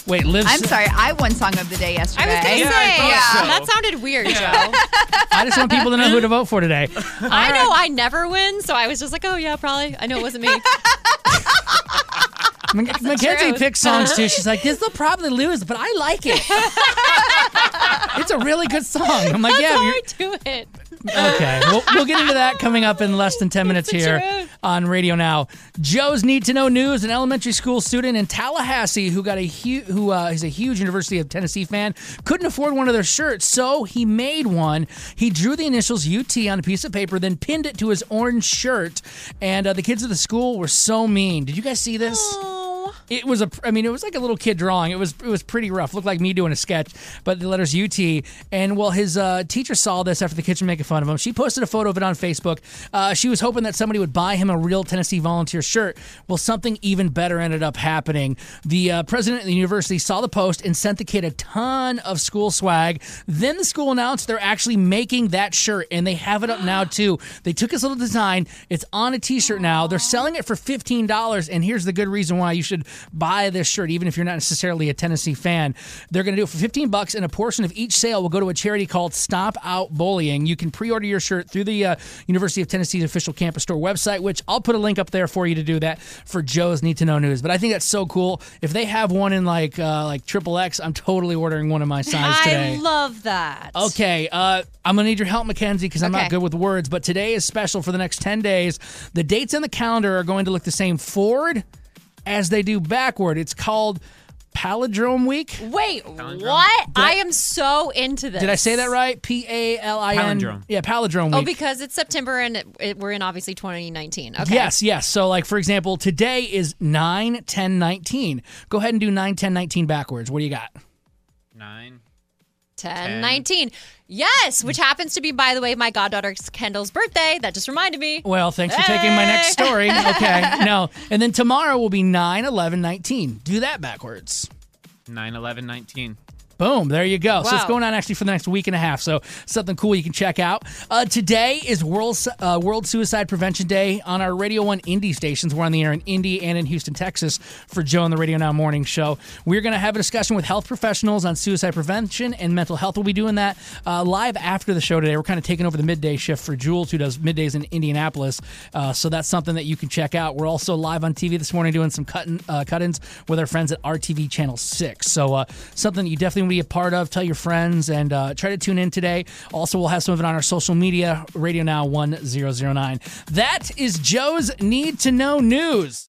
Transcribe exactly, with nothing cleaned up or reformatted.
Wait, lives. I'm sorry. I won Song of the Day yesterday. I was going to Yeah, say, I thought yeah. so. that sounded weird, Joe. I just want people to know who to vote for today. I know I never win, so I was just like, oh, yeah, probably. I know it wasn't me. Mac- Mackenzie truth. picks songs too. She's like, this will probably lose, but I like it. It's a really good song. I'm like, That's yeah. how you're- I do it. Okay, we'll, we'll get into that coming up in less than ten minutes the here truth. on Radio Now. Joe's Need to Know News: an elementary school student in Tallahassee who got a hu- who uh, is a huge University of Tennessee fan couldn't afford one of their shirts, so he made one. He drew the initials U T on a piece of paper, then pinned it to his orange shirt. And uh, the kids at the school were so mean. Did you guys see this? Oh. It was a, I mean, it was like a little kid drawing. It was, it was pretty rough. Looked like me doing a sketch, but the letters U T. And well, his uh, teacher saw this after the kids were making fun of him. She posted a photo of it on Facebook. Uh, she was hoping that somebody would buy him a real Tennessee Volunteer shirt. Well, something even better ended up happening. The uh, president of the university saw the post and sent the kid a ton of school swag. Then the school announced they're actually making that shirt, and they have it up now too. They took his little design. It's on a T-shirt now. They're selling it for fifteen dollars, and here's the good reason why you should buy this shirt, even if you're not necessarily a Tennessee fan. They're going to do it for fifteen bucks, and a portion of each sale will go to a charity called Stop Out Bullying. You can pre-order your shirt through the uh, University of Tennessee's official campus store website, which I'll put a link up there for you to do that for Joe's Need to Know News. But I think that's so cool. If they have one in like uh, like triple X, I'm totally ordering one of my size today. I love that. Okay, uh, I'm going to need your help, Mackenzie, because I'm Okay. not good with words. But today is special for the next ten days. The dates on the calendar are going to look the same forward as they do backward. It's called Palindrome Week. Wait, what? I am so into this. Did I say that right? P A L I N. Palindrome. Yeah, Palindrome Oh, Week. because it's September and it, it, we're in obviously twenty nineteen. Okay. Yes, yes. So, like, for example, today is nine ten nineteen. Go ahead and do nine ten nineteen backwards. What do you got? Nine. ten nineteen. Yes, which happens to be, by the way, my goddaughter Kendall's birthday. That just reminded me. Well, thanks for taking my next story. Okay, no. And then tomorrow will be nine eleven nineteen. Do that backwards. Nine eleven nineteen. Boom, there you go. So it's Wow. going on actually for the next week and a half. So something cool you can check out. Uh, today is World uh, World Suicide Prevention Day on our Radio one Indy stations. We're on the air in Indy and in Houston, Texas for Joe and the Radio Now Morning Show. We're going to have a discussion with health professionals on suicide prevention and mental health. We'll be doing that uh, live after the show today. We're kind of taking over the midday shift for Jules, who does middays in Indianapolis. Uh, so that's something that you can check out. We're also live on T V this morning doing some cut-in, uh, cut-ins with our friends at R T V Channel six. So uh, something that you definitely want to be a part of. Tell your friends and uh, try to tune in today. Also, we'll have some of it on our social media, Radio Now one thousand nine. That is Joe's Need to Know News.